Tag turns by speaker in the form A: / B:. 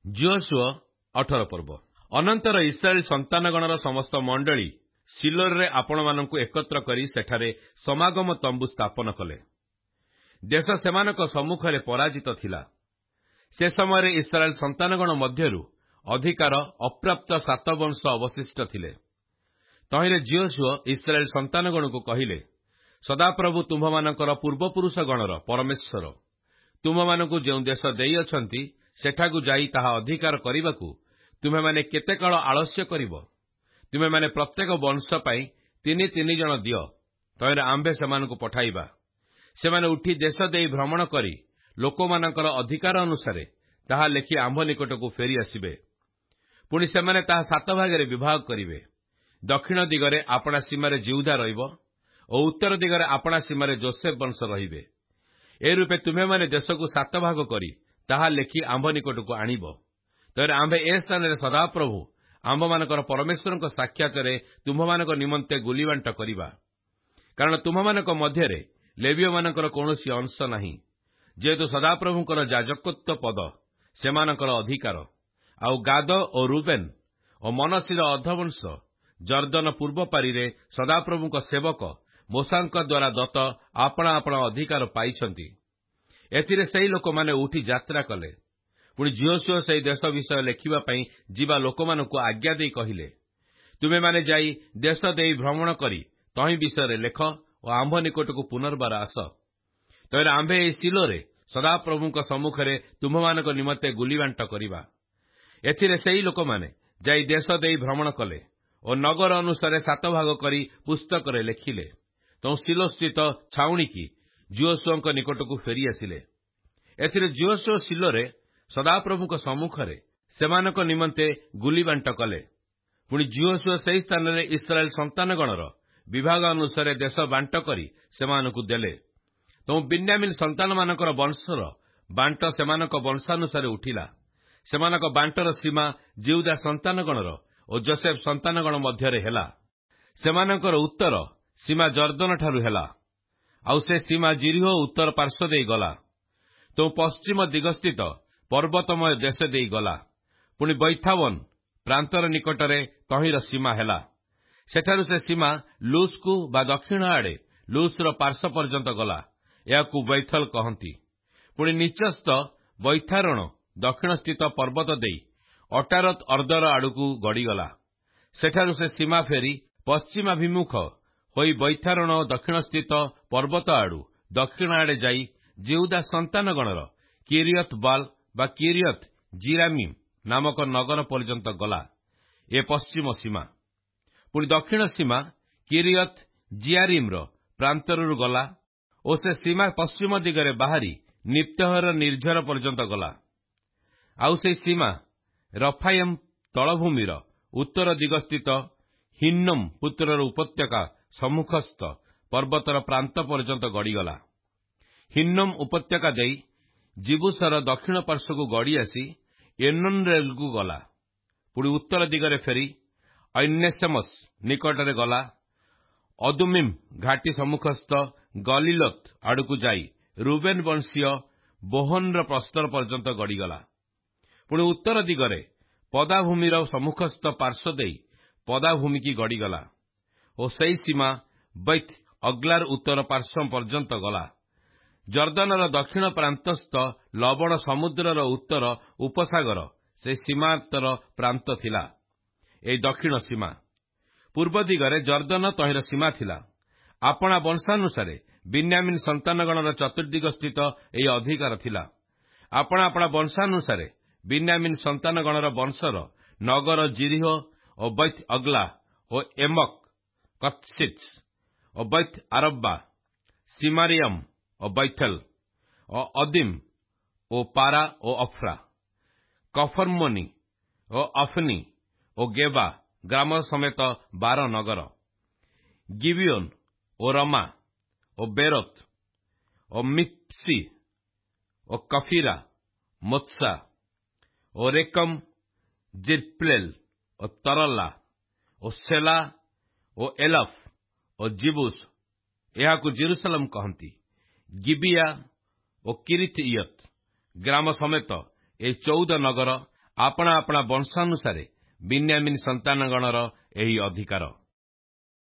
A: ଯୋଶୁଆ 18 ପର୍ବ। ଅନନ୍ତର ଇସ୍ରାଏଲ ସନ୍ତାନଗଣର ସମସ୍ତ ମଣ୍ଡଳୀ ସିଲୋରେ ଆପଣମାନଙ୍କୁ ଏକତ୍ର କରି ସେଠାରେ ସମାଗମ ତମ୍ବୁ ସ୍ଥାପନ କଲେ। ଦେଶ ସେମାନଙ୍କ ସମ୍ମୁଖରେ ପରାଜିତ ଥିଲା। ସେ ସମୟରେ ଇସ୍ରାଏଲ ସନ୍ତାନଗଣ ମଧ୍ୟରୁ ଅଧିକାର ଅପ୍ରାପ୍ତ 7 ବଂଶ ଅବଶିଷ୍ଟ ଥିଲେ। ତହିଁରେ ଯୋଶୁଆ ଇସ୍ରାଏଲ ସନ୍ତାନଗଣକୁ କହିଲେ, ସଦାପ୍ରଭୁ ତୁମ୍ଭମାନଙ୍କର ପୂର୍ବପୁରୁଷଗଣର ପରମେଶ୍ୱର ତୁମ୍ଭମାନଙ୍କୁ ଯେଉଁ ଦେଶ ଦେଇଅଛନ୍ତି ସେଠାକୁ ଯାଇ ତାହା ଅଧିକାର କରିବାକୁ ତୁମେମାନେ କେତେ କାଳ ଆଳସ୍ୟ କରିବ? ତୁମେମାନେ ପ୍ରତ୍ୟେକ ବଂଶ ପାଇଁ 3 ଜଣ ଦିଅ, ତହିଁରେ ଆମ୍ଭେ ସେମାନଙ୍କୁ ପଠାଇବା। ସେମାନେ ଉଠି ଦେଶ ଦେଇ ଭ୍ରମଣ କରି ଲୋକମାନଙ୍କର ଅଧିକାର ଅନୁସାରେ ତାହା ଲେଖି ଆମ୍ଭ ନିକଟକୁ ଫେରି ଆସିବେ। ପୁଣି ସେମାନେ ତାହା 7 ଭାଗରେ ବିଭାଗ କରିବେ। ଦକ୍ଷିଣ ଦିଗରେ ଆପଣା ସୀମାରେ ଜିହୁଦା ରହିବ ଓ ଉତ୍ତର ଦିଗରେ ଆପଣା ସୀମାରେ ଯୋସେଫ ବଂଶ ରହିବେ। ଏ ରୂପେ ତୁମେମାନେ ଦେଶକୁ 7 ଭାଗ କରି ତାହା ଲେଖି ଆମ୍ଭ ନିକଟକୁ ଆଣିବ। ତହିଁରେ ଆମ୍ଭେ ଏ ସ୍ଥାନରେ ସଦାପ୍ରଭୁ ଆମ୍ଭମାନଙ୍କର ପରମେଶ୍ୱରଙ୍କ ସାକ୍ଷାତରେ ତୁମ୍ଭମାନଙ୍କ ନିମନ୍ତେ ଗୁଲିବାଣ୍ଟ କରିବା। କାରଣ ତୁମ୍ଭମାନଙ୍କ ମଧ୍ୟରେ ଲେବୀୟମାନଙ୍କର କୌଣସି ଅଂଶ ନାହିଁ, ଯେହେତୁ ସଦାପ୍ରଭୁଙ୍କର ଯାଜକତ୍ୱ ପଦ ସେମାନଙ୍କର ଅଧିକାର। ଆଉ ଗାଦ ଓ ରୁବେନ ଓ ମନଶୀର ଅର୍ଦ୍ଧବଂଶ ଜର୍ଦ୍ଦନ ପୂର୍ବ ପାରିରେ ସଦାପ୍ରଭୁଙ୍କ ସେବକ ମୋଶାଙ୍କ ଦ୍ୱାରା ଦତ୍ତ ଆପଣା ଆପଣା ଅଧିକାର ପାଇଛନ୍ତି। ଏଥିରେ ସେହି ଲୋକମାନେ ଉଠି ଯାତ୍ରା କଲେ। ପୁଣି ଯୋଶୁଆ ସେହି ଦେଶ ବିଷୟ ଲେଖିବା ପାଇଁ ଯିବା ଲୋକମାନଙ୍କୁ ଆଜ୍ଞା ଦେଇ କହିଲେ, ତୁମେମାନେ ଯାଇ ଦେଶ ଦେଇ ଭ୍ରମଣ କରି ତହିଁ ବିଷୟରେ ଲେଖ ଓ ଆମ୍ଭ ନିକଟକୁ ପୁନର୍ବାର ଆସ। ତହିଁରେ ଆମ୍ଭେ ଏହି ସିଲୋରେ ସଦାପ୍ରଭୁଙ୍କ ସମ୍ମୁଖରେ ତୁମ୍ଭମାନଙ୍କ ନିମନ୍ତେ ଗୁଲିବାଣ୍ଟ କରିବା। ଏଥିରେ ସେହି ଲୋକମାନେ ଯାଇ ଦେଶ ଦେଇ ଭ୍ରମଣ କଲେ ଓ ନଗର ଅନୁସାରେ 7 ଭାଗ କରି ପୁସ୍ତକରେ ଲେଖିଲେ। ତ ସିଲୋସ୍ଥିତ ଛାଉଣିକି ଯୋଶୁଆଙ୍କ ନିକଟକୁ ଫେରିଆସିଲେ। ଏଥିରେ ଯୋଶୁଆ ସିଲୋରେ ସଦାପ୍ରଭୁଙ୍କ ସମ୍ମୁଖରେ ସେମାନଙ୍କ ନିମନ୍ତେ ଗୁଲିବାଣ୍ଟ କଲେ। ପୁଣି ଯୋଶୁଆ ସେହି ସ୍ଥାନରେ ଇସ୍ରାଏଲ ସନ୍ତାନଗଣର ବିଭାଗ ଅନୁସାରେ ଦେଶ ବାଣ୍ଟ କରି ସେମାନଙ୍କୁ ଦେଲେ। ତ ବିନ୍ୟାମିନ ସନ୍ତାନମାନଙ୍କର ବଂଶର ବାଣ୍ଟ ସେମାନଙ୍କ ବଂଶାନୁସାରେ ଉଠିଲା। ସେମାନଙ୍କ ବାଣ୍ଟର ସୀମା ଜିହୁଦା ସନ୍ତାନଗଣର ଓ ଯୋସେଫ ସନ୍ତାନଗଣ ମଧ୍ୟରେ ହେଲା। ସେମାନଙ୍କର ଉତ୍ତର ସୀମା ଜର୍ଦ୍ଦନଠାରୁ ହେଲା, ଆଉ ସେ ସୀମା ଜିରିହୋ ଉତ୍ତର ପାର୍ଶ୍ୱ ଦେଇ ଗଲା। ତ ପଶ୍ଚିମ ଦିଗସ୍ଥିତ ପର୍ବତମୟ ଦେଶ ଦେଇ ଗଲା। ପୁଣି ବୈଥାବନ ପ୍ରାନ୍ତର ନିକଟରେ ତହିଁର ସୀମା ହେଲା। ସେଠାରୁ ସେ ସୀମା ଲୁଜ୍କୁ ବା ଦକ୍ଷିଣ ଆଡ଼େ ଲୁଜ୍ର ପାର୍ଶ୍ୱ ପର୍ଯ୍ୟନ୍ତ ଗଲା। ଏହାକୁ ବୈଥଲ କହନ୍ତି। ପୁଣି ନିଚସ୍ଥ ବୈଥାରୋଣ ଦକ୍ଷିଣସ୍ଥିତ ପର୍ବତ ଦେଇ ଅଟାରତ ଅର୍ଦ୍ଦର ଆଡ଼କୁ ଗଡ଼ିଗଲା। ସେଠାରୁ ସେ ସୀମା ଫେରି ପଶ୍ଚିମାଭିମୁଖ ହୋଇ ବୈଥାରୋଣ ଦକ୍ଷିଣସ୍ଥିତ ପର୍ବତ ଆଡ଼ୁ ଦକ୍ଷିଣ ଆଡ଼େ ଯାଇ ଜିହୁଦା ସନ୍ତାନଗଣର କିରିୟତ ବାଲ ବା କିରିୟତ ଜିରାମିମ ନାମକ ନଗର ପର୍ଯ୍ୟନ୍ତ ଗଲା। ଏ ପଶ୍ଚିମ ସୀମା। ପୁଣି ଦକ୍ଷିଣ ସୀମା କିରିୟତ ଜିଆରିମର ପ୍ରାନ୍ତରରୁ ଗଲା ଓ ସେ ସୀମା ପଶ୍ଚିମ ଦିଗରେ ବାହାରି ନିପ୍ତହର ନିର୍ଝର ପର୍ଯ୍ୟନ୍ତ ଗଲା। ଆଉ ସେହି ସୀମା ରଫାଇମ ତଳଭୂମିର ଉତ୍ତର ଦିଗସ୍ଥିତ ହିନ୍ନୋମ ପୁତ୍ରର ଉପତ୍ୟକା ସମ୍ମୁଖସ୍ଥ ପର୍ବତର ପ୍ରାନ୍ତ ପର୍ଯ୍ୟନ୍ତ ଗଡ଼ିଗଲା। ହିନ୍ନୋମ ଉପତ୍ୟକା ଦେଇ ଜିବୁସର ଦକ୍ଷିଣ ପାର୍ଶ୍ୱକୁ ଗଡ଼ି ଆସି ଏନୋନରେଲକୁ ଗଲା। ପୁଣି ଉତ୍ତର ଦିଗରେ ଫେରି ଐନେସେମସ୍ ନିକଟରେ ଗଲା। ଅଦୁମିମ ଘାଟି ସମ୍ମୁଖସ୍ଥ ଗଲିଲୋତ ଆଡ଼କୁ ଯାଇ ରୁବେନ ବଂଶୀୟ ବୋହନର ପ୍ରସ୍ତର ପର୍ଯ୍ୟନ୍ତ ଗଡ଼ିଗଲା। ପୁଣି ଉତ୍ତର ଦିଗରେ ପଦାଭୂମିର ସମ୍ମୁଖସ୍ଥ ପାର୍ଶ୍ୱ ଦେଇ ପଦାଭୂମିକି ଗଡ଼ିଗଲା ଓ ସେହି ସୀମା ବୈତ୍ ଅଗ୍ଲାର ଉତ୍ତର ପାର୍ଶ୍ୱ ପର୍ଯ୍ୟନ୍ତ ଗଲା। ଜର୍ଦ୍ଦନର ଦକ୍ଷିଣ ପ୍ରାନ୍ତସ୍ଥ ଲବଣ ସମୁଦ୍ରର ଉତ୍ତର ଉପସାଗର ସେହି ସୀମାନ୍ତର ପ୍ରାନ୍ତ ଥିଲା। ଏହି ଦକ୍ଷିଣ ସୀମା। ପୂର୍ବ ଦିଗରେ ଜର୍ଦ୍ଦନ ତହିଁର ସୀମା ଥିଲା। ଆପଣା ବଂଶାନୁସାରେ ବିନ୍ୟାମିନ ସନ୍ତାନଗଣର ଚତୁର୍ଦିଗସ୍ଥିତ ଏହି ଅଧିକାର ଥିଲା। ଆପଣା ଆପଣା ବଂଶାନୁସାରେ ବିନ୍ୟାମିନ ସନ୍ତାନଗଣର ବଂଶର ନଗର ଜିରିହୋ ଓ ବୈତ୍ ଅଗ୍ଲା ଓ ଏମକ କତ୍ସିତ୍ ଓ ବୈତ୍ ଆରବ୍ବା, ସିମାରିୟମ ଓ ବୈଥେଲ ଓ ଅଦିମ ଓ ପାରା ଓ ଅଫ୍ରା, କଫର୍ମୋନି ଓ ଅଫନି ଓ ଗେବା ଗ୍ରାମ ସମେତ 12 ନଗର, ଗିବିଓନ ଓ ରମା ଓ ବେରୋତ ଓ ମିପ୍ସି ଓ କଫିରା, ମୋତ୍ସା ଓ ରେକମ, ଜିର୍ପ୍ଲେଲ ଓ ତରଲା ଓ ସେଲା ଓ ଏଲଫ ଓ ଜିବୁସ, ଏହାକୁ ଜେରୁସାଲେମ କହନ୍ତି। ଗିବିଆ ଓ କିରିଥୟତ ଗ୍ରାମ ସମେତ ଏହି 14 ନଗର ଆପଣା ଆପଣା ବଂଶାନୁସାରେ ବିନ୍ୟାମିନ୍ ସନ୍ତାନଗଣର ଏହି ଅଧିକାର।